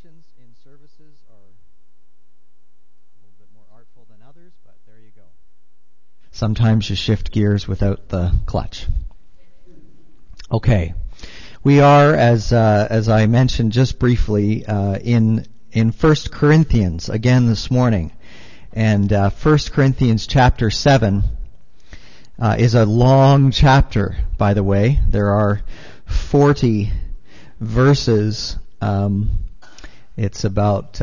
transitions in services are a little bit more artful than others, but there you go. Sometimes you shift gears without the clutch. Okay. We are, as I mentioned just briefly, in 1 Corinthians again this morning. And 1 Corinthians chapter 7 is a long chapter, by the way. There are 40 verses. It's about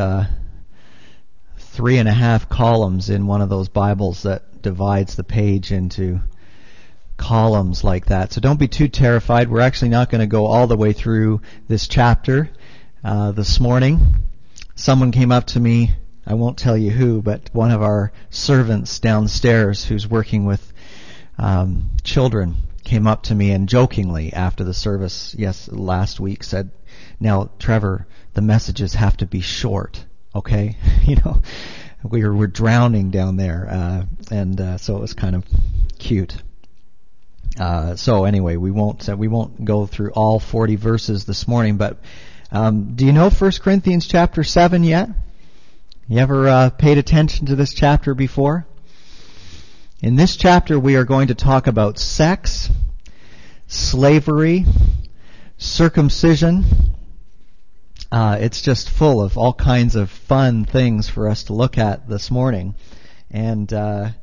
3.5 columns in one of those Bibles that divides the page into columns like that. So don't be too terrified. We're actually not going to go all the way through this chapter this morning. Someone came up to me, I won't tell you who, but one of our servants downstairs who's working with children came up to me and jokingly after the service last week said, "Now, Trevor, the messages have to be short, okay?" We're drowning down there, and so it was kind of cute. So anyway, we won't go through all 40 verses this morning, but do you know 1 Corinthians chapter 7 yet? You ever paid attention to this chapter before? In this chapter we are going to talk about sex, slavery, circumcision. It's just full of all kinds of fun things for us to look at this morning. And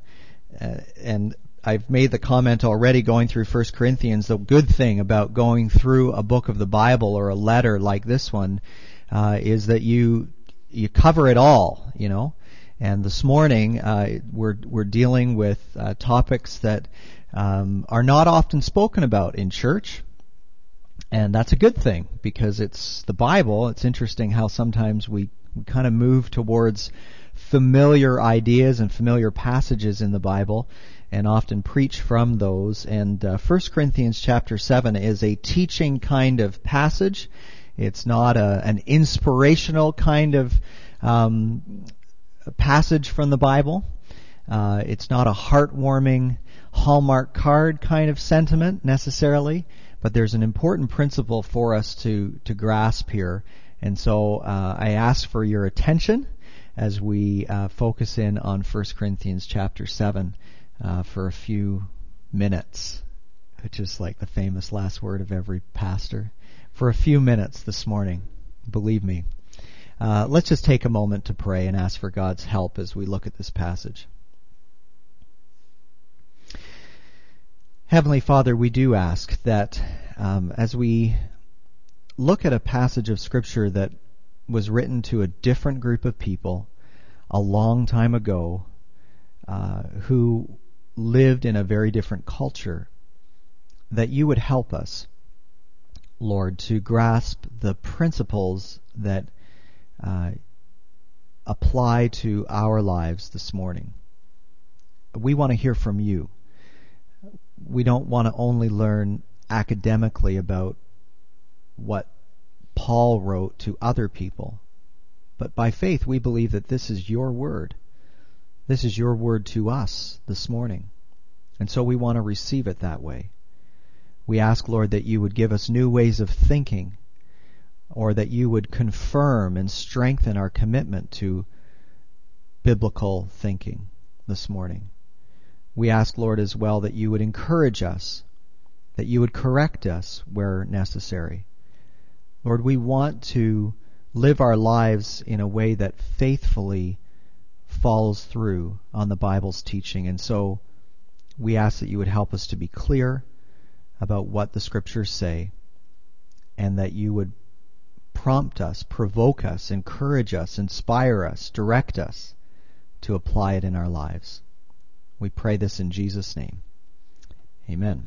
I've made the comment already going through 1 Corinthians, the good thing about going through a book of the Bible or a letter like this one is that you cover it all, And this morning we're dealing with topics that are not often spoken about in church. And that's a good thing because it's the Bible. It's interesting how sometimes we kind of move towards familiar ideas and familiar passages in the Bible and often preach from those. And 1 Corinthians chapter 7 is a teaching kind of passage. It's not an inspirational kind of passage from the Bible. It's not a heartwarming Hallmark card kind of sentiment necessarily, but there's an important principle for us to grasp here. And so I ask for your attention as we focus in on 1 Corinthians chapter 7 for a few minutes, which is like the famous last word of every pastor. For a few minutes this morning, believe me. Let's just take a moment to pray and ask for God's help as we look at this passage. Heavenly Father, we do ask that as we look at a passage of Scripture that was written to a different group of people a long time ago who lived in a very different culture, that you would help us, Lord, to grasp the principles that apply to our lives this morning. We want to hear from you. We don't want to only learn academically about what Paul wrote to other people, but by faith we believe that this is your word. This is your word to us this morning. And so we want to receive it that way. We ask, Lord, that you would give us new ways of thinking, or that you would confirm and strengthen our commitment to biblical thinking this morning. We ask, Lord, as well that you would encourage us, that you would correct us where necessary. Lord, we want to live our lives in a way that faithfully follows through on the Bible's teaching. And so we ask that you would help us to be clear about what the Scriptures say, and that you would prompt us, provoke us, encourage us, inspire us, direct us to apply it in our lives. We pray this in Jesus' name. Amen.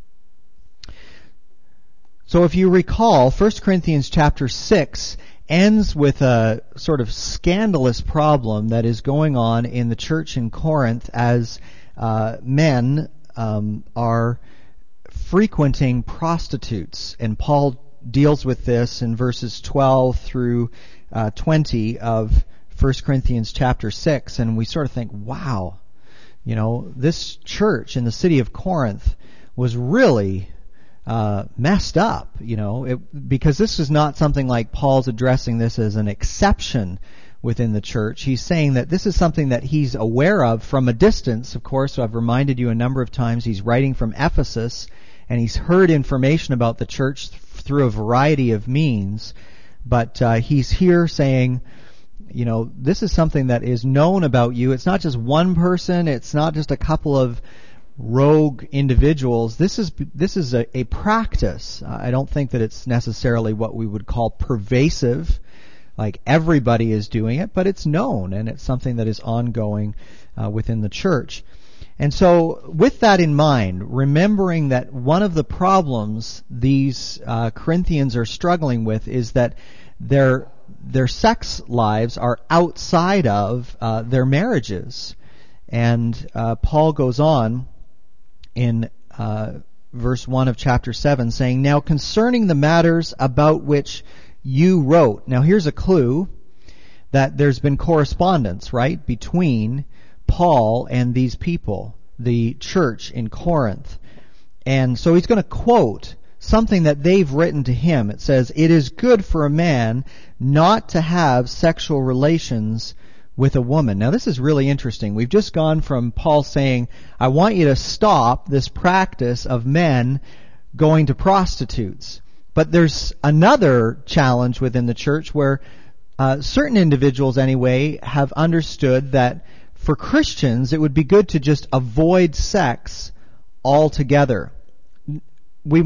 So if you recall, 1 Corinthians chapter 6 ends with a sort of scandalous problem that is going on in the church in Corinth as men are frequenting prostitutes. And Paul deals with this in verses 12 through 20 of 1 Corinthians chapter 6. And we sort of think, wow, this church in the city of Corinth was really messed up, because this is not something like Paul's addressing this as an exception within the church. He's saying that this is something that he's aware of from a distance. Of course, so I've reminded you a number of times he's writing from Ephesus, and he's heard information about the church through a variety of means. But he's here saying, this is something that is known about you. It's not just one person. It's not just a couple of rogue individuals. This is a practice. I don't think that it's necessarily what we would call pervasive, like everybody is doing it, but it's known, and it's something that is ongoing within the church. And so with that in mind, remembering that one of the problems these Corinthians are struggling with is that their sex lives are outside of their marriages. And Paul goes on in verse 1 of chapter 7 saying, "Now concerning the matters about which you wrote." Now here's a clue that there's been correspondence, right, between Paul and these people, the church in Corinth. And so he's going to quote something that they've written to him. It says, "It is good for a man not to have sexual relations with a woman." Now this is really interesting. We've just gone from Paul saying, I want you to stop this practice of men going to prostitutes. But there's another challenge within the church where certain individuals anyway have understood that for Christians it would be good to just avoid sex altogether. We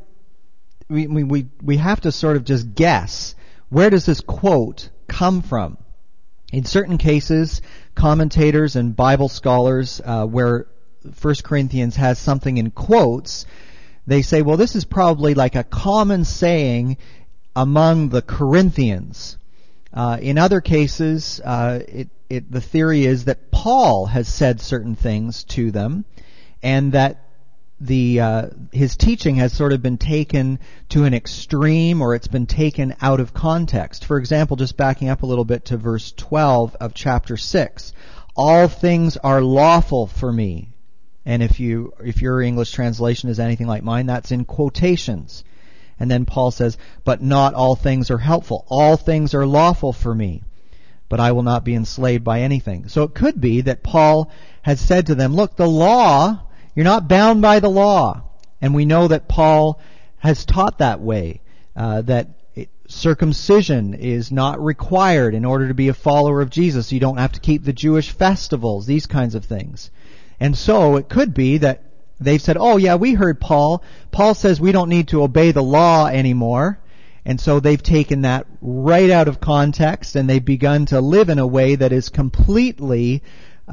have to sort of just guess, where does this quote come from? In certain cases, commentators and Bible scholars, where 1 Corinthians has something in quotes, they say, well, this is probably like a common saying among the Corinthians. In other cases, the theory is that Paul has said certain things to them, and that his teaching has sort of been taken to an extreme, or it's been taken out of context. For example, just backing up a little bit to verse 12 of chapter 6, "All things are lawful for me." And if your English translation is anything like mine, that's in quotations. And then Paul says, "But not all things are helpful. All things are lawful for me, but I will not be enslaved by anything." So it could be that Paul has said to them, look, the law, you're not bound by the law. And we know that Paul has taught that way, that circumcision is not required in order to be a follower of Jesus. You don't have to keep the Jewish festivals, these kinds of things. And so it could be that they've said, oh yeah, we heard Paul. Paul says we don't need to obey the law anymore. And so they've taken that right out of context, and they've begun to live in a way that is completely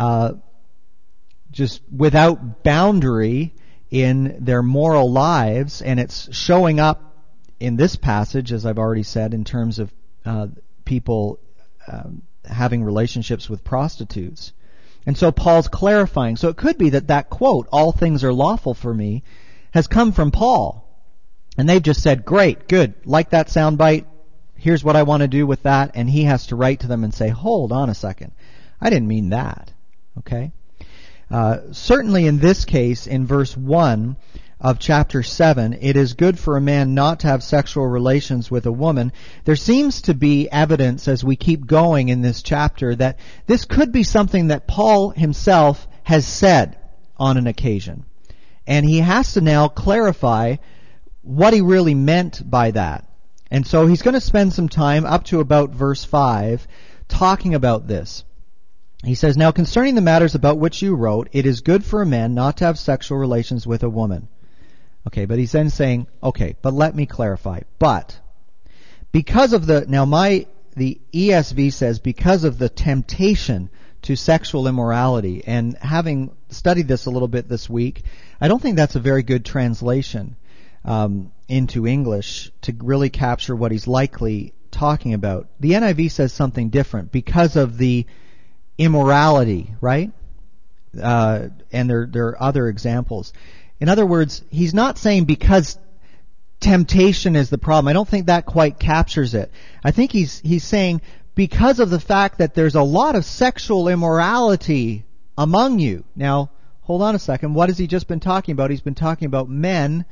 just without boundary in their moral lives, and it's showing up in this passage, as I've already said, in terms of people having relationships with prostitutes. And so Paul's clarifying. So it could be that quote, "all things are lawful for me," has come from Paul. And they've just said, great, good, like that soundbite, here's what I want to do with that, and he has to write to them and say, hold on a second, I didn't mean that. Okay? Certainly in this case, in verse 1 of chapter 7, "It is good for a man not to have sexual relations with a woman," there seems to be evidence as we keep going in this chapter that this could be something that Paul himself has said on an occasion. And he has to now clarify what he really meant by that. And so he's going to spend some time up to about verse 5 talking about this. He says, "Now concerning the matters about which you wrote, it is good for a man not to have sexual relations with a woman." Okay, but he's then saying, okay, but let me clarify. But because of the ESV says because of the temptation to sexual immorality, and having studied this a little bit this week, I don't think that's a very good translation into English to really capture what he's likely talking about. The NIV says something different. Because of the immorality, right? And there are other examples. In other words, he's not saying because temptation is the problem. I don't think that quite captures it. I think he's saying because of the fact that there's a lot of sexual immorality among you. Now, hold on a second. What has he just been talking about? He's been talking about men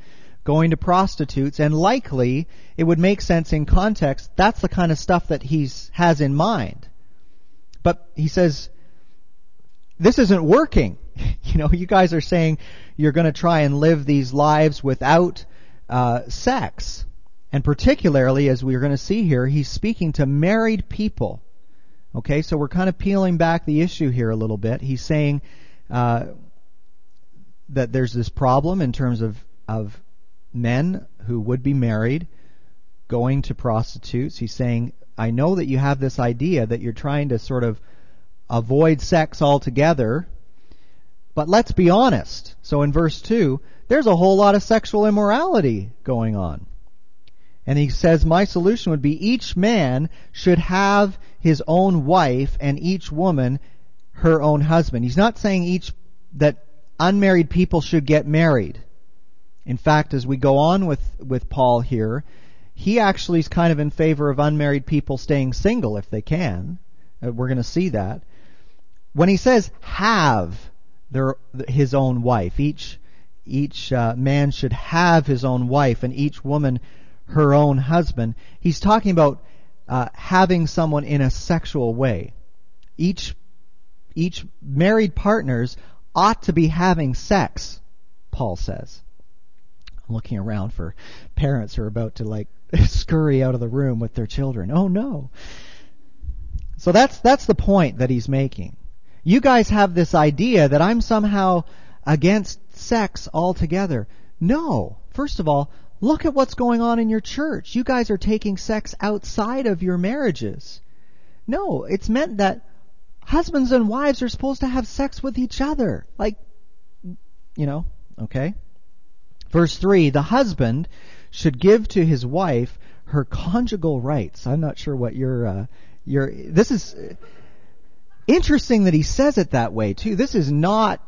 going to prostitutes, and likely it would make sense in context. That's the kind of stuff that he has in mind. But he says, this isn't working. You guys are saying you're going to try and live these lives without sex. And particularly, as we're going to see here, he's speaking to married people. Okay, so we're kind of peeling back the issue here a little bit. He's saying that there's this problem in terms of men who would be married going to prostitutes. He's saying, I know that you have this idea that you're trying to sort of avoid sex altogether, but let's be honest. So in verse 2, there's a whole lot of sexual immorality going on. And he says, my solution would be each man should have his own wife and each woman her own husband. He's not saying that unmarried people should get married. In fact, as we go on with Paul here, he actually is kind of in favor of unmarried people staying single if they can. We're going to see that. When he says have his own wife, each man should have his own wife and each woman her own husband, he's talking about having someone in a sexual way. Each married partners ought to be having sex, Paul says. I'm looking around for parents who are about to scurry out of the room with their children. Oh no. So that's the point that he's making. You guys have this idea that I'm somehow against sex altogether. No. First of all, look at what's going on in your church. You guys are taking sex outside of your marriages. No, it's meant that husbands and wives are supposed to have sex with each other. Okay? Verse 3, the husband should give to his wife her conjugal rights. I'm not sure what this is interesting that he says it that way too. This is not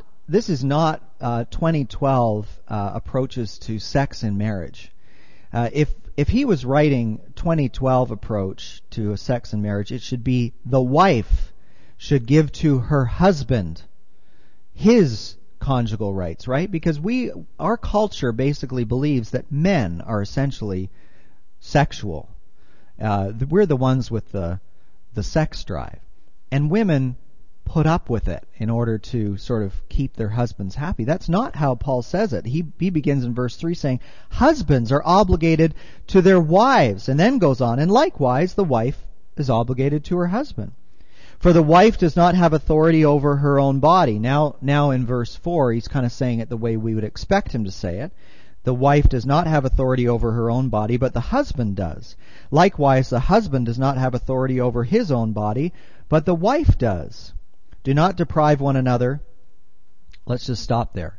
2012 approaches to sex in marriage. If he was writing 2012 approach to sex in marriage, it should be the wife should give to her husband his conjugal rights, right? Because our culture basically believes that men are essentially sexual. We're the ones with the sex drive, and women put up with it in order to sort of keep their husbands happy. That's not how Paul says it. He begins in verse 3 saying, husbands are obligated to their wives, and then goes on, and likewise the wife is obligated to her husband. For the wife does not have authority over her own body. Now in verse 4, he's kind of saying it the way we would expect him to say it. The wife does not have authority over her own body, but the husband does. Likewise, the husband does not have authority over his own body, but the wife does. Do not deprive one another. Let's just stop there.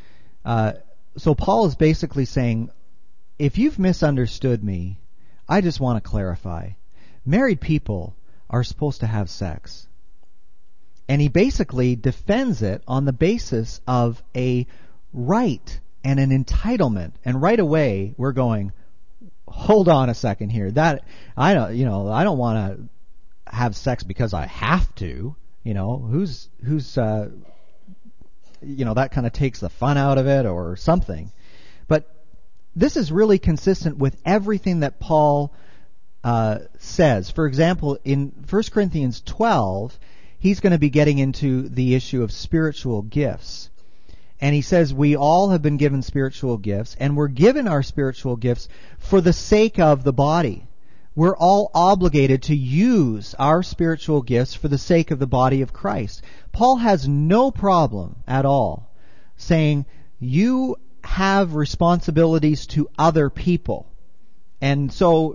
So Paul is basically saying, if you've misunderstood me, I just want to clarify. Married people are supposed to have sex. And he basically defends it on the basis of a right and an entitlement. And right away we're going, hold on a second here. That I don't want to have sex because I have to. Who's that kind of takes the fun out of it or something. But this is really consistent with everything that Paul says. For example, in 1 Corinthians 12, he's going to be getting into the issue of spiritual gifts. And he says we all have been given spiritual gifts, and we're given our spiritual gifts for the sake of the body. We're all obligated to use our spiritual gifts for the sake of the body of Christ. Paul has no problem at all saying you have responsibilities to other people. And so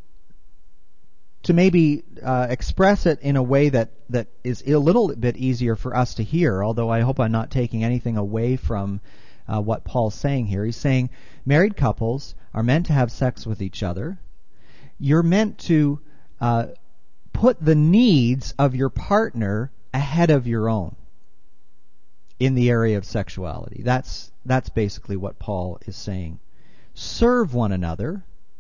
to maybe express it in a way that is a little bit easier for us to hear, although I hope I'm not taking anything away from what Paul's saying here. He's saying married couples are meant to have sex with each other. You're meant to put the needs of your partner ahead of your own in the area of sexuality. That's basically what Paul is saying. Serve one another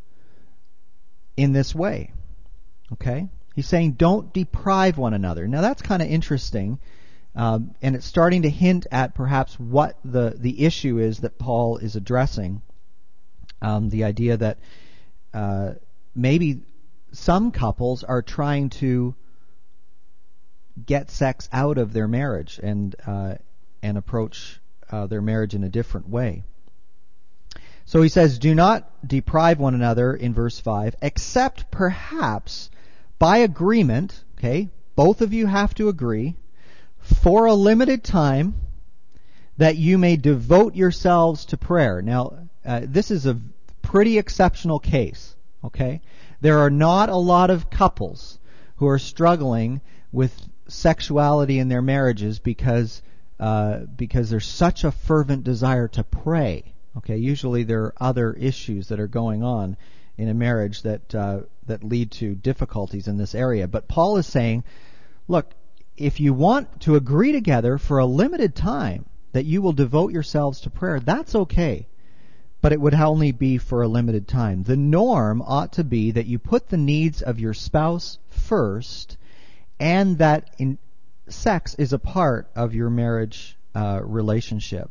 in this way. Okay? He's saying don't deprive one another. Now that's kind of interesting, and it's starting to hint at perhaps what the issue is that Paul is addressing. The idea that maybe some couples are trying to get sex out of their marriage and approach their marriage in a different way. So he says, do not deprive one another in verse 5, except perhaps by agreement, okay, both of you have to agree, for a limited time, that you may devote yourselves to prayer. Now, this is a pretty exceptional case, okay? There are not a lot of couples who are struggling with sexuality in their marriages because there's such a fervent desire to pray. Okay, usually there are other issues that are going on in a marriage that lead to difficulties in this area. But Paul is saying, look, if you want to agree together for a limited time that you will devote yourselves to prayer, that's okay. But it would only be for a limited time. The norm ought to be that you put the needs of your spouse first, and that sex is a part of your marriage relationship.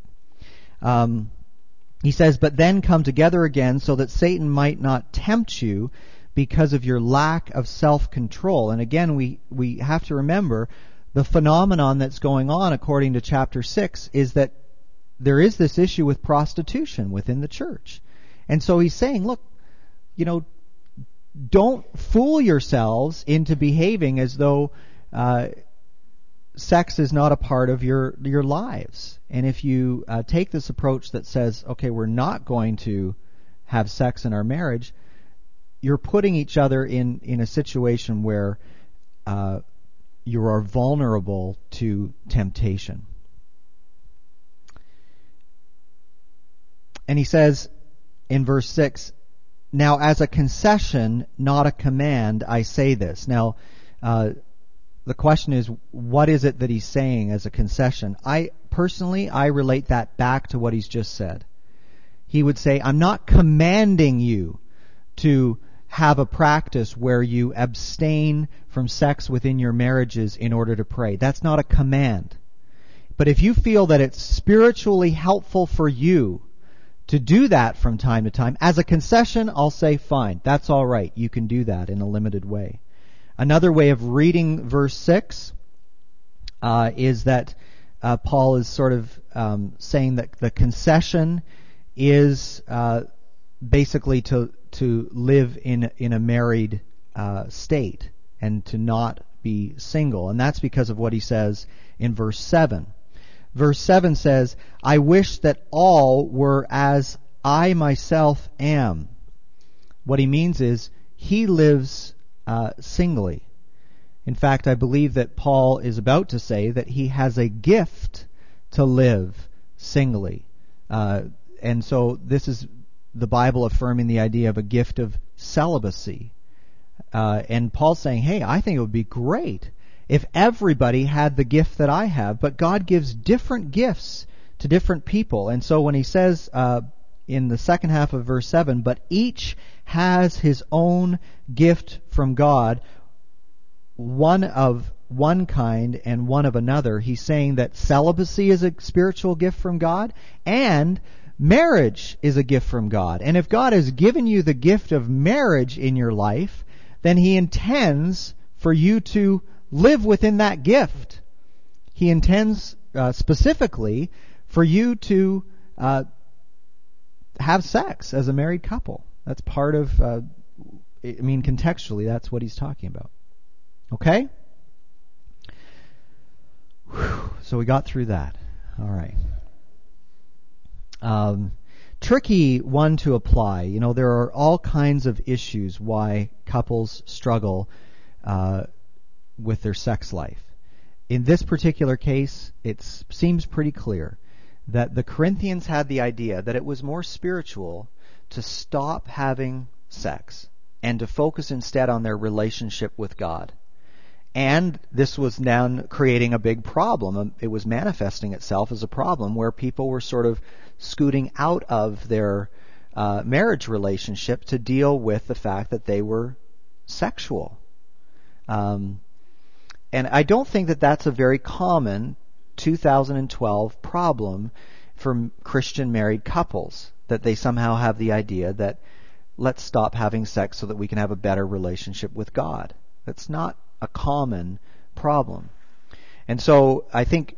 He says, but then come together again so that Satan might not tempt you because of your lack of self-control. And again, we have to remember the phenomenon that's going on according to chapter 6 is that there is this issue with prostitution within the church. And so he's saying, look, don't fool yourselves into behaving as though sex is not a part of your lives. And if you take this approach that says, okay, we're not going to have sex in our marriage, you're putting each other in a situation where you are vulnerable to temptation. And he says in verse 6, now as a concession, not a command, I say this. Now, the question is, what is it that he's saying as a concession? I relate that back to what he's just said. He would say, I'm not commanding you to have a practice where you abstain from sex within your marriages in order to pray. That's not a command. But if you feel that it's spiritually helpful for you to do that from time to time, as a concession, I'll say, fine, that's all right. You can do that in a limited way. Another way of reading verse 6 is that Paul is sort of saying that the concession is basically to live in a married state and to not be single. And that's because of what he says in verse 7. Verse 7 says, I wish that all were as I myself am. What he means is he lives singly. In fact, I believe that Paul is about to say that he has a gift to live singly. And so this is the Bible affirming the idea of a gift of celibacy. And Paul's saying, hey, I think it would be great if everybody had the gift that I have, but God gives different gifts to different people. And so when he says in the second half of verse 7, but each has his own gift from God, one of one kind and one of another, he's saying that celibacy is a spiritual gift from God and marriage is a gift from God. And if God has given you the gift of marriage in your life, then he intends for you to live within that gift. He intends specifically for you to have sex as a married couple. That's part of, contextually, that's what he's talking about. Okay? Whew. So we got through that. All right. Tricky one to apply. There are all kinds of issues why couples struggle with their sex life. In this particular case, it seems pretty clear that the Corinthians had the idea that it was more spiritual to stop having sex and to focus instead on their relationship with God. And this was now creating a big problem. It was manifesting itself as a problem where people were sort of scooting out of their marriage relationship to deal with the fact that they were sexual. And I don't think that that's a very common 2012 problem for Christian married couples. that they somehow have the idea that let's stop having sex so that we can have a better relationship with God. That's not a common problem. And so I think,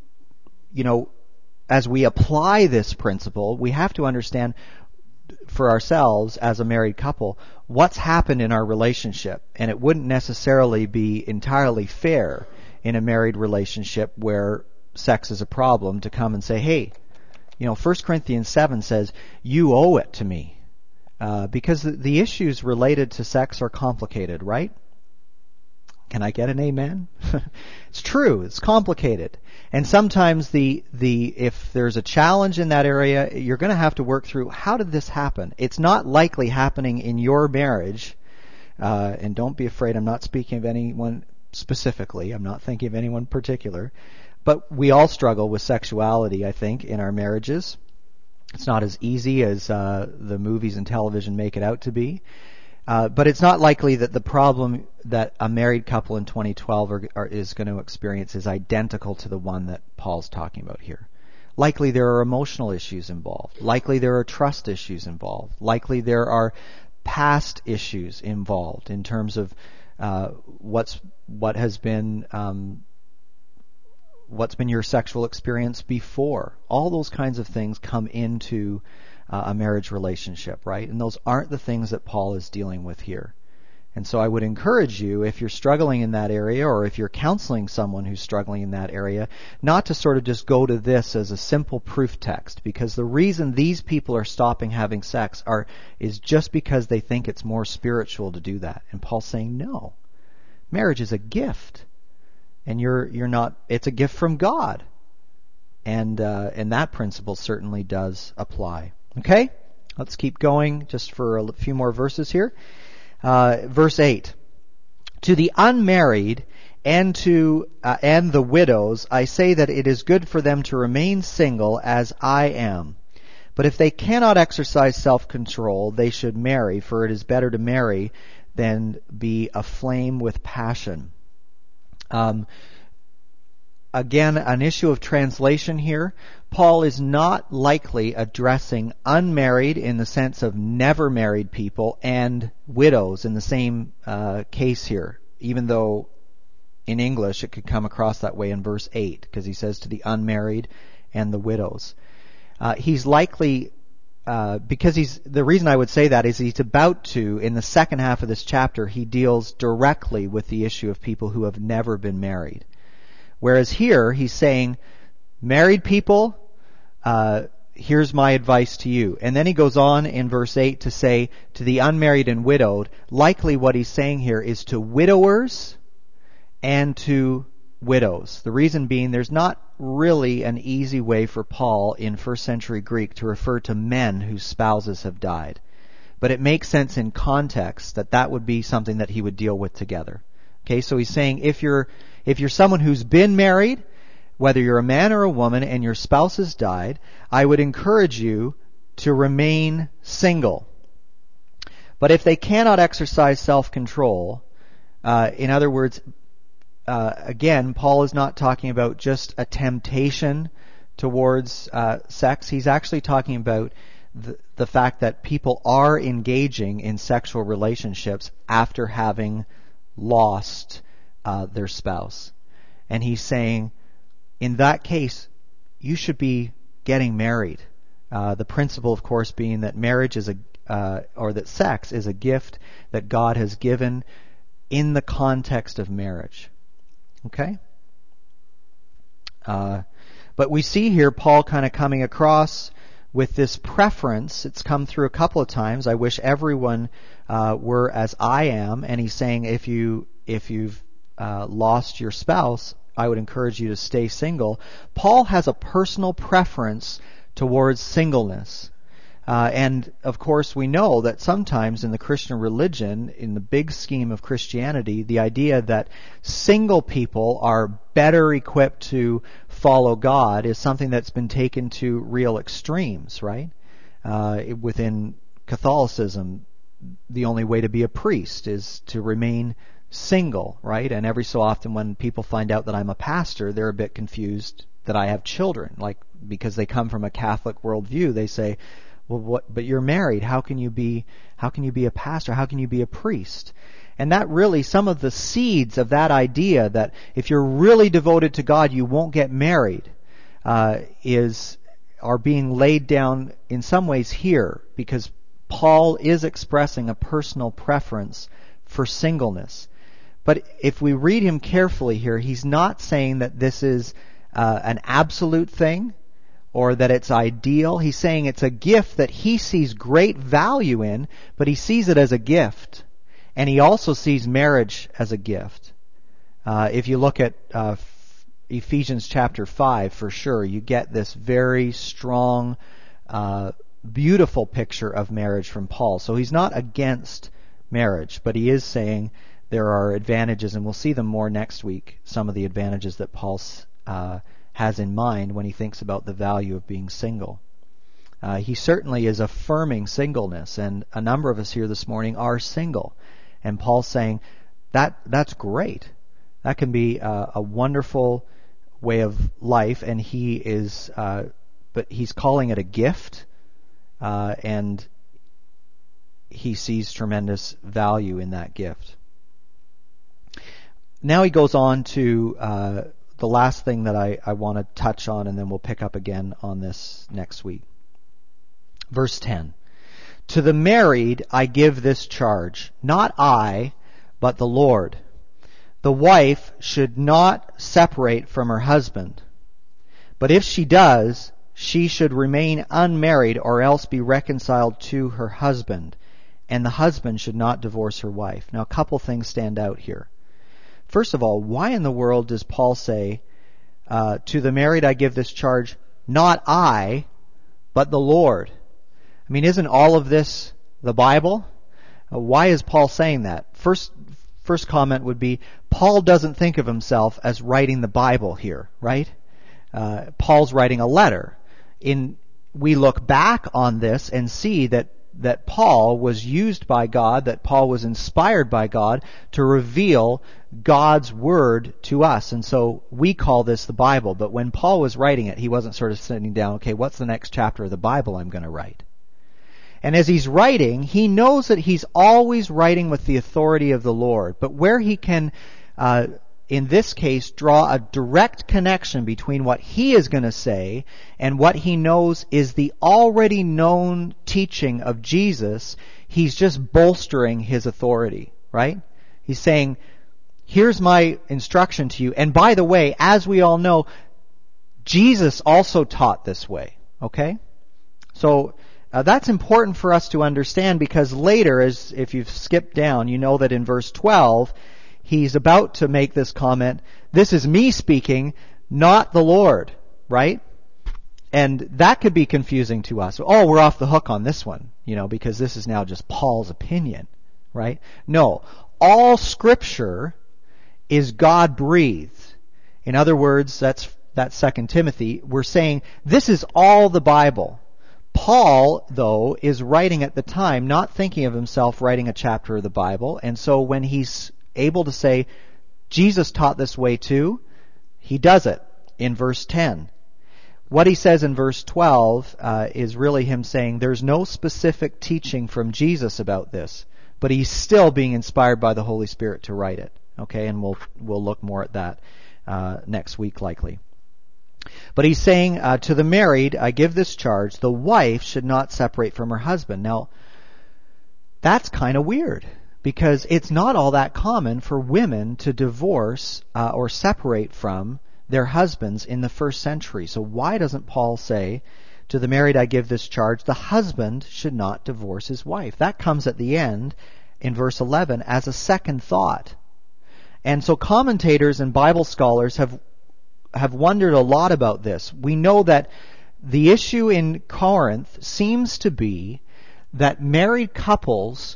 as we apply this principle, we have to understand for ourselves as a married couple what's happened in our relationship. And it wouldn't necessarily be entirely fair in a married relationship where sex is a problem to come and say, hey, 1 Corinthians 7 says, you owe it to me. Because the issues related to sex are complicated, right? Can I get an amen? It's true. It's complicated. And sometimes if there's a challenge in that area, you're going to have to work through, how did this happen? It's not likely happening in your marriage. And don't be afraid, I'm not speaking of anyone specifically. I'm not thinking of anyone particular. But we all struggle with sexuality, I think, in our marriages. It's not as easy as the movies and television make it out to be. But it's not likely that the problem that a married couple in 2012 is going to experience is identical to the one that Paul's talking about here. Likely there are emotional issues involved. Likely there are trust issues involved. Likely there are past issues involved in terms of what's been your sexual experience before. All those kinds of things come into a marriage relationship, right? And those aren't the things that Paul is dealing with here. And so I would encourage you, if you're struggling in that area, or if you're counseling someone who's struggling in that area, not to sort of just go to this as a simple proof text, because the reason these people are stopping having sex is just because they think it's more spiritual to do that. And Paul's saying, no. Marriage is a gift. And you're not, it's a gift from God. And that principle certainly does apply. Okay? Let's keep going just for a few more verses here. Verse 8. To the unmarried and the widows, I say that it is good for them to remain single as I am. But if they cannot exercise self-control, they should marry, for it is better to marry than be aflame with passion. Again, an issue of translation here. Paul is not likely addressing unmarried in the sense of never married people and widows in the same case here, even though in English it could come across that way in verse 8, because he says to the unmarried and the widows. He's likely, the reason I would say that is he's about to, in the second half of this chapter, he deals directly with the issue of people who have never been married. Whereas here, he's saying, married people, here's my advice to you. And then he goes on in verse 8 to say, to the unmarried and widowed, likely what he's saying here is to widowers and to widows. The reason being, there's not really an easy way for Paul in first century Greek to refer to men whose spouses have died. But it makes sense in context that would be something that he would deal with together. Okay, so he's saying if you're someone who's been married, whether you're a man or a woman, and your spouse has died, I would encourage you to remain single. But if they cannot exercise self-control, in other words, again, Paul is not talking about just a temptation towards sex. He's actually talking about the fact that people are engaging in sexual relationships after having lost their spouse. And he's saying, in that case, you should be getting married. The principle, of course, being that marriage is or that sex is a gift that God has given in the context of marriage. Okay? But we see here Paul kind of coming across with this preference. It's come through a couple of times. I wish everyone were as I am. And he's saying if you've lost your spouse, I would encourage you to stay single. Paul has a personal preference towards singleness. And of course we know that sometimes in the Christian religion, in the big scheme of Christianity, the idea that single people are better equipped to follow God is something that's been taken to real extremes, right? Within Catholicism, the only way to be a priest is to remain single, right? And every so often when people find out that I'm a pastor, they're a bit confused that I have children, because they come from a Catholic worldview. They say, Well, but you're married. How can you be a pastor? How can you be a priest? And that really, some of the seeds of that idea that if you're really devoted to God, you won't get married, are being laid down in some ways here, because Paul is expressing a personal preference for singleness. But if we read him carefully here, he's not saying that this is an absolute thing or that it's ideal. He's saying it's a gift that he sees great value in, but he sees it as a gift. And he also sees marriage as a gift. If you look at Ephesians chapter 5, for sure, you get this very strong, beautiful picture of marriage from Paul. So he's not against marriage, but he is saying there are advantages, and we'll see them more next week, some of the advantages that Paul has in mind when he thinks about the value of being single. He certainly is affirming singleness, and a number of us here this morning are single. And Paul's saying that's great. That can be a wonderful way of life, and but he's calling it a gift, and he sees tremendous value in that gift. Now he goes on to the last thing that I want to touch on, and then we'll pick up again on this next week. Verse 10. To the married I give this charge, not I, but the Lord. The wife should not separate from her husband. But if she does, she should remain unmarried or else be reconciled to her husband. And the husband should not divorce her wife. Now, a couple things stand out here. First of all, why in the world does Paul say, to the married I give this charge, not I, but the Lord? I mean, isn't all of this the Bible? Why is Paul saying that? First comment would be, Paul doesn't think of himself as writing the Bible here, right? Paul's writing a letter. We look back on this and see that Paul was used by God, that Paul was inspired by God to reveal God's Word to us. And so we call this the Bible. But when Paul was writing it, he wasn't sort of sitting down, okay, what's the next chapter of the Bible I'm going to write? And as he's writing, he knows that he's always writing with the authority of the Lord. But where he can, in this case, draw a direct connection between what he is going to say and what he knows is the already known teaching of Jesus, he's just bolstering his authority, right? He's saying, here's my instruction to you. And by the way, as we all know, Jesus also taught this way, okay? So, that's important for us to understand, because later, as if you've skipped down, you know that in verse 12, he's about to make this comment, this is me speaking, not the Lord, right? And that could be confusing to us. Oh, we're off the hook on this one, because this is now just Paul's opinion, right? No, all Scripture is God-breathed. In other words, that's 2 Timothy. We're saying this is all the Bible. Paul, though, is writing at the time, not thinking of himself writing a chapter of the Bible. And so when he's able to say, Jesus taught this way too, he does it in verse 10. What he says in verse 12 is really him saying there's no specific teaching from Jesus about this, but he's still being inspired by the Holy Spirit to write it. Okay, and we'll look more at that next week likely. But he's saying, to the married, I give this charge, the wife should not separate from her husband. Now, that's kind of weird, because it's not all that common for women to divorce or separate from their husbands in the first century. So why doesn't Paul say, to the married I give this charge, the husband should not divorce his wife? That comes at the end in verse 11 as a second thought. And so commentators and Bible scholars have wondered a lot about this. We know that the issue in Corinth seems to be that married couples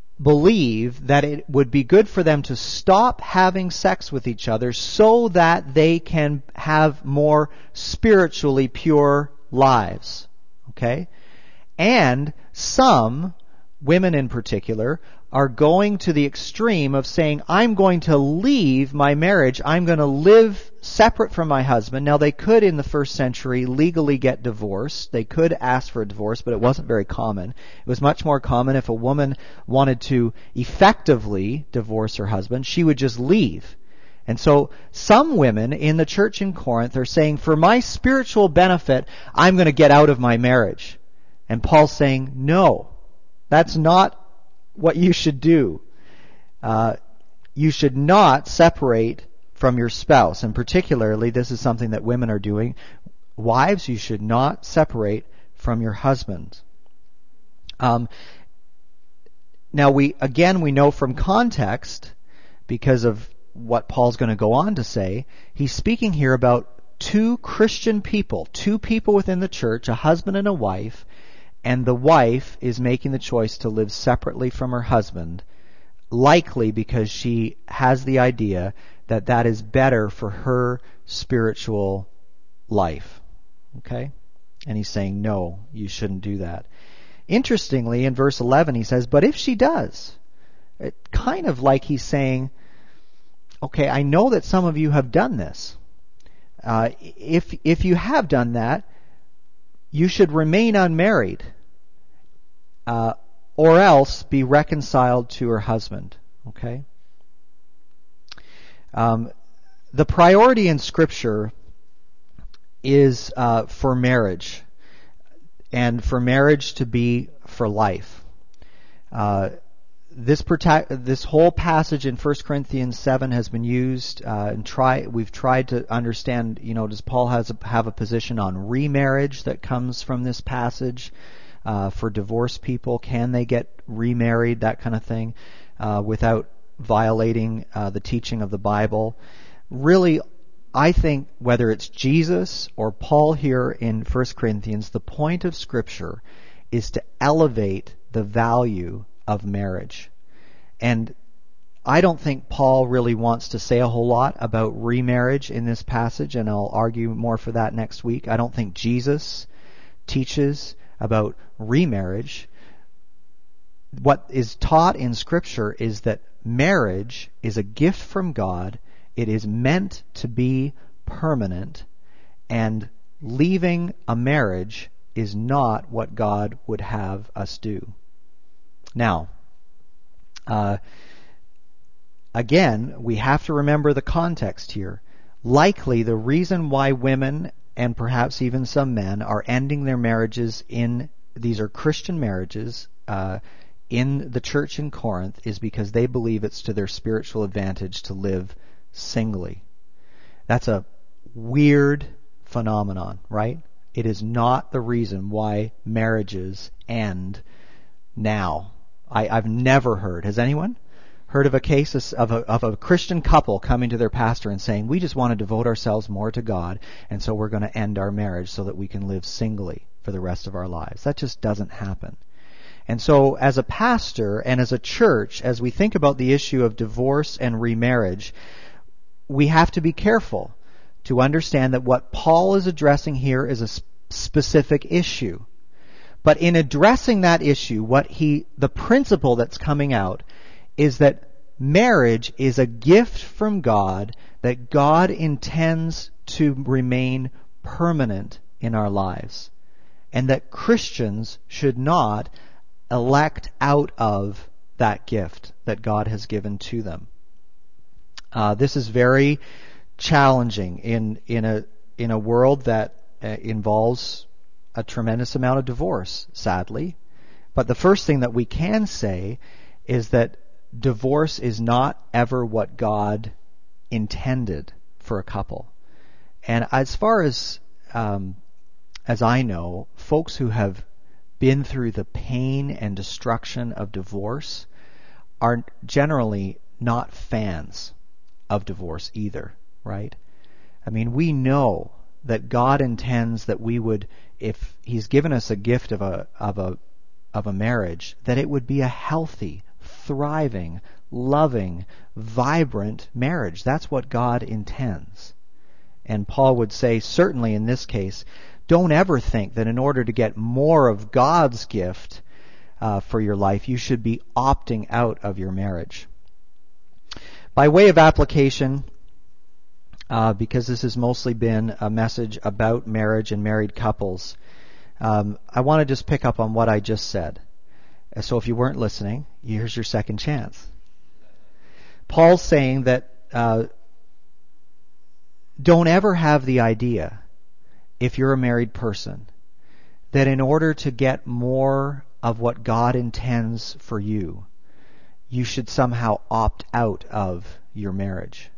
believe that it would be good for them to stop having sex with each other so that they can have more spiritually pure lives. Okay? And some, women in particular, are going to the extreme of saying, I'm going to leave my marriage, I'm going to live separate from my husband. Now, they could in the first century legally get divorced. They could ask for a divorce, but it wasn't very common. It was much more common if a woman wanted to effectively divorce her husband, she would just leave. And so some women in the church in Corinth are saying, for my spiritual benefit, I'm going to get out of my marriage. And Paul's saying, no, that's not what you should do. You should not separate from your spouse. And particularly, this is something that women are doing. Wives, you should not separate from your husband. Now, we know from context, because of what Paul's going to go on to say, he's speaking here about two Christian people, two people within the church, a husband and a wife, and the wife is making the choice to live separately from her husband, likely because she has the idea that that is better for her spiritual life. Okay? And he's saying, no, you shouldn't do that. Interestingly, in verse 11, he says, but if she does, it kind of like he's saying, okay, I know that some of you have done this. If you have done that, you should remain unmarried, or else be reconciled to her husband. Okay? The priority in Scripture is for marriage, and for marriage to be for life. This whole passage in 1 Corinthians 7 has been used, we've tried to understand, does Paul have a position on remarriage that comes from this passage? For divorced people, can they get remarried, that kind of thing, without violating the teaching of the Bible? Really, I think whether it's Jesus or Paul here in 1 Corinthians, the point of Scripture is to elevate the value of marriage. And I don't think Paul really wants to say a whole lot about remarriage in this passage, and I'll argue more for that next week. I don't think Jesus teaches about remarriage. What is taught in Scripture is that marriage is a gift from God. It is meant to be permanent, and leaving a marriage is not what God would have us do. Now, again, we have to remember the context here. Likely the reason why women and perhaps even some men are ending their marriages these are Christian marriages, in the church in Corinth is because they believe it's to their spiritual advantage to live singly. That's a weird phenomenon, right? It is not the reason why marriages end now. I've never heard. Has anyone heard of a case of a Christian couple coming to their pastor and saying, we just want to devote ourselves more to God, and so we're going to end our marriage so that we can live singly for the rest of our lives? That just doesn't happen. And so as a pastor and as a church, as we think about the issue of divorce and remarriage, we have to be careful to understand that what Paul is addressing here is a specific issue. But in addressing that issue, the principle that's coming out is that marriage is a gift from God that God intends to remain permanent in our lives, and that Christians should not elect out of that gift that God has given to them. This is very challenging in a world that involves a tremendous amount of divorce, sadly. But the first thing that we can say is that divorce is not ever what God intended for a couple. And as far as I know, folks who have been through the pain and destruction of divorce are generally not fans of divorce either, right? I mean, we know that God intends that we would, if He's given us a gift of a marriage, that it would be a healthy, thriving, loving, vibrant marriage. That's what God intends. And Paul would say, certainly in this case, don't ever think that in order to get more of God's gift for your life, you should be opting out of your marriage. By way of application, because this has mostly been a message about marriage and married couples, I want to just pick up on what I just said. So if you weren't listening, here's your second chance. Paul's saying that don't ever have the idea, if you're a married person, that in order to get more of what God intends for you, you should somehow opt out of your marriage.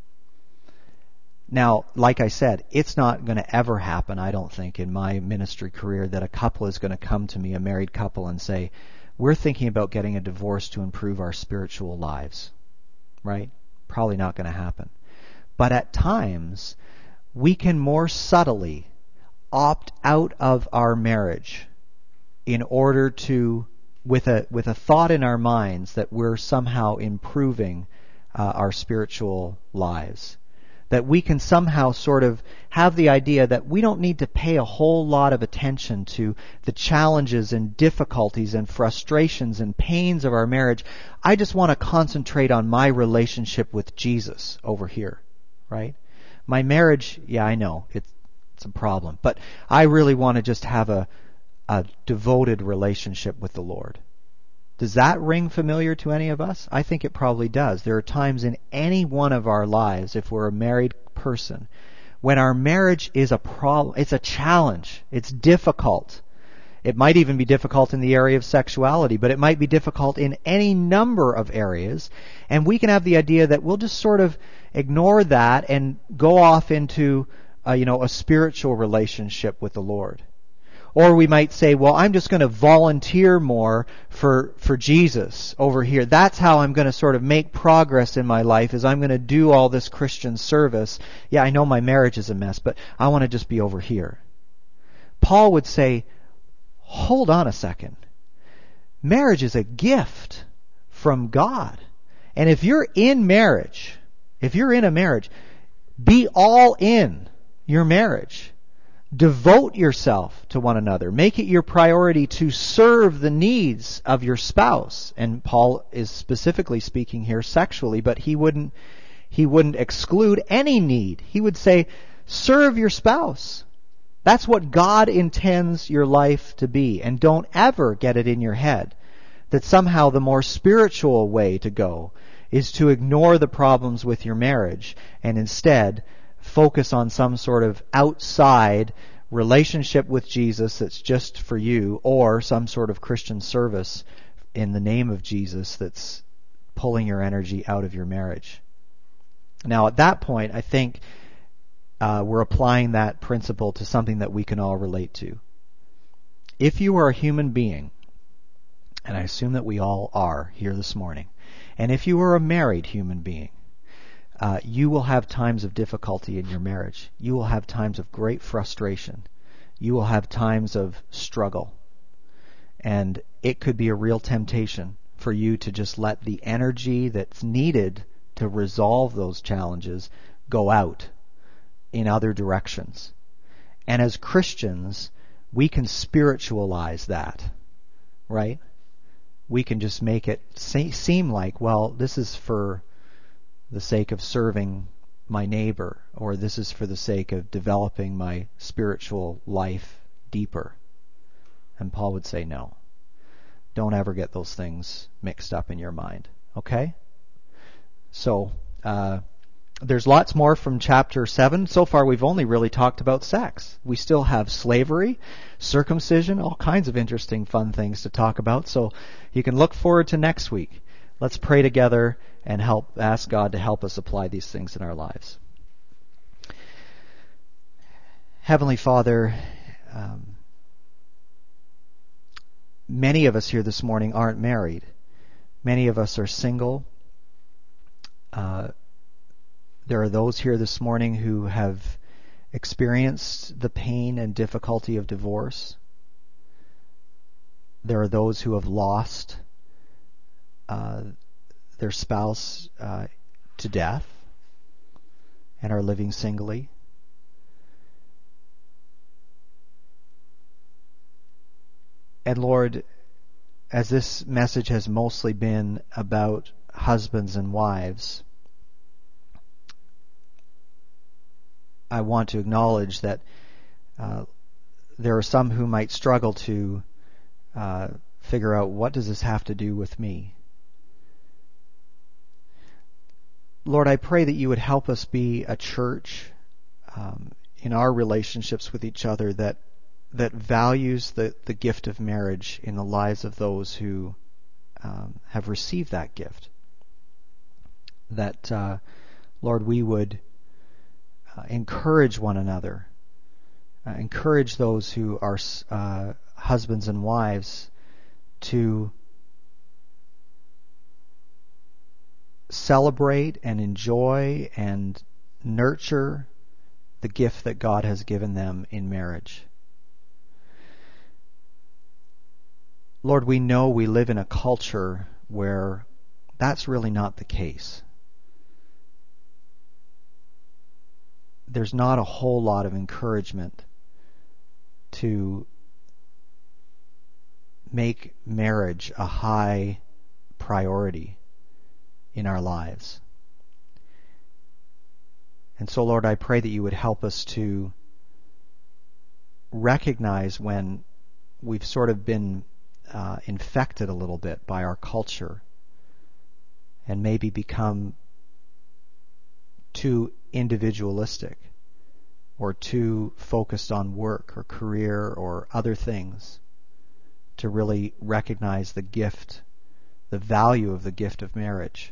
Now, like I said, it's not going to ever happen, I don't think, in my ministry career that a couple is going to come to me, a married couple, and say, we're thinking about getting a divorce to improve our spiritual lives. Right? Probably not going to happen. But at times, we can more subtly opt out of our marriage in order to, with a thought in our minds that we're somehow improving our spiritual lives. That we can somehow sort of have the idea that we don't need to pay a whole lot of attention to the challenges and difficulties and frustrations and pains of our marriage. I just want to concentrate on my relationship with Jesus over here, right? My marriage, yeah, I know, it's a problem, but I really want to just have a devoted relationship with the Lord. Does that ring familiar to any of us? I think it probably does. There are times in any one of our lives, if we're a married person, when our marriage is a problem, it's a challenge, it's difficult. It might even be difficult in the area of sexuality, but it might be difficult in any number of areas. And we can have the idea that we'll just sort of ignore that and go off into a spiritual relationship with the Lord. Or we might say, well, I'm just going to volunteer more for Jesus over here. That's how I'm going to sort of make progress in my life, is I'm going to do all this Christian service. Yeah, I know my marriage is a mess, but I want to just be over here. Paul would say, hold on a second. Marriage is a gift from God. And if you're in marriage, if you're in a marriage, be all in your marriage. Devote yourself to one another. Make it your priority to serve the needs of your spouse. And Paul is specifically speaking here sexually, but he wouldn't exclude any need. He would say, serve your spouse. That's what God intends your life to be. And don't ever get it in your head that somehow the more spiritual way to go is to ignore the problems with your marriage and instead focus on some sort of outside relationship with Jesus that's just for you, or some sort of Christian service in the name of Jesus that's pulling your energy out of your marriage. Now, at that point, I think we're applying that principle to something that we can all relate to. If you are a human being, and I assume that we all are here this morning, and if you are a married human being, you will have times of difficulty in your marriage. You will have times of great frustration. You will have times of struggle. And it could be a real temptation for you to just let the energy that's needed to resolve those challenges go out in other directions. And as Christians, we can spiritualize that, right? We can just make it seem like, well, this is for the sake of serving my neighbor, or this is for the sake of developing my spiritual life deeper. And Paul would say, no. Don't ever get those things mixed up in your mind. Okay? So, there's lots more from chapter 7. So far we've only really talked about sex. We still have slavery, circumcision, all kinds of interesting, fun things to talk about. So you can look forward to next week. Let's pray together and ask God to help us apply these things in our lives. Heavenly Father, many of us here this morning aren't married. Many of us are single. There are those here this morning who have experienced the pain and difficulty of divorce. There are those who have lost their spouse to death and are living singly. And Lord, as this message has mostly been about husbands and wives, I want to acknowledge that there are some who might struggle to figure out, what does this have to do with me? Lord, I pray that you would help us be a church in our relationships with each other that values the gift of marriage in the lives of those who have received that gift. That, Lord, we would encourage one another, encourage those who are husbands and wives to celebrate and enjoy and nurture the gift that God has given them in marriage. Lord, we know we live in a culture where that's really not the case. There's not a whole lot of encouragement to make marriage a high priority in our lives. And so, Lord, I pray that you would help us to recognize when we've sort of been infected a little bit by our culture and maybe become too individualistic or too focused on work or career or other things to really recognize the gift, the value of the gift of marriage.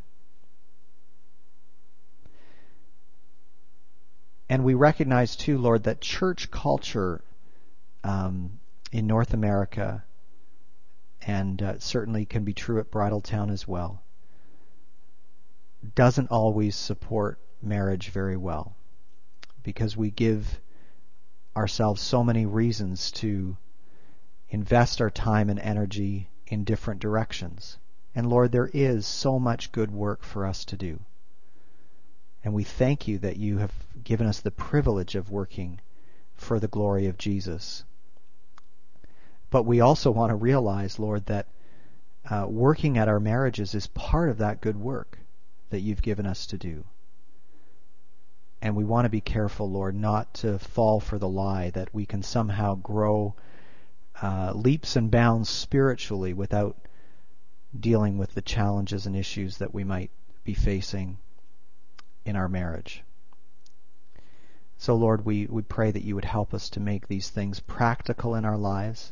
And we recognize too, Lord, that church culture in North America, and certainly can be true at Bridletown as well, doesn't always support marriage very well, because we give ourselves so many reasons to invest our time and energy in different directions. And Lord, there is so much good work for us to do. And we thank you that you have given us the privilege of working for the glory of Jesus. But we also want to realize, Lord, that working at our marriages is part of that good work that you've given us to do. And we want to be careful, Lord, not to fall for the lie that we can somehow grow leaps and bounds spiritually without dealing with the challenges and issues that we might be facing in our marriage. So, Lord, we pray that you would help us to make these things practical in our lives.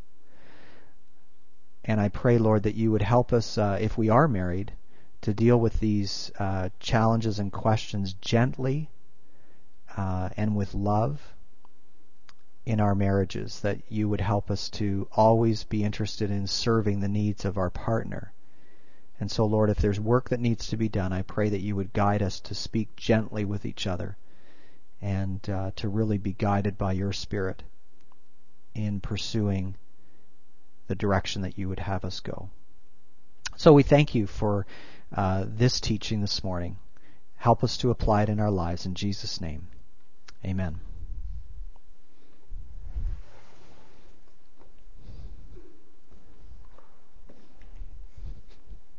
And I pray, Lord, that you would help us, if we are married, to deal with these challenges and questions gently and with love in our marriages, that you would help us to always be interested in serving the needs of our partner. And so, Lord, if there's work that needs to be done, I pray that you would guide us to speak gently with each other and to really be guided by your Spirit in pursuing the direction that you would have us go. So we thank you for this teaching this morning. Help us to apply it in our lives. In Jesus' name, amen.